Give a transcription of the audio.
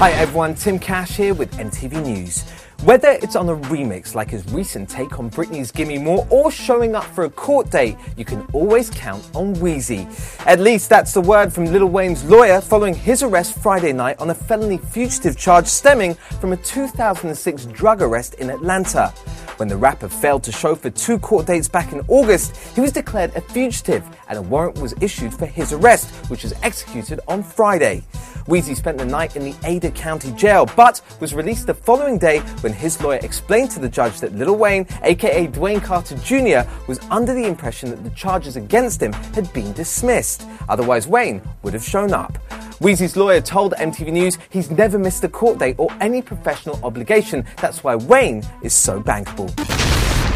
Hi everyone, Tim Cash here with MTV News. Whether it's on a remix like his recent take on Britney's Gimme More or showing up for a court date, you can always count on Weezy. At least that's the word from Lil Wayne's lawyer following his arrest Friday night on a felony fugitive charge stemming from a 2006 drug arrest in Atlanta. When the rapper failed to show for 2 court dates back in August, he was declared a fugitive and a warrant was issued for his arrest, which was executed on Friday. Weezy spent the night in the Ada County Jail, but was released the following day when his lawyer explained to the judge that Lil Wayne, aka Dwayne Carter Jr., was under the impression that the charges against him had been dismissed. Otherwise, Wayne would have shown up. Weezy's lawyer told MTV News he's never missed a court date or any professional obligation. That's why Wayne is so bankable.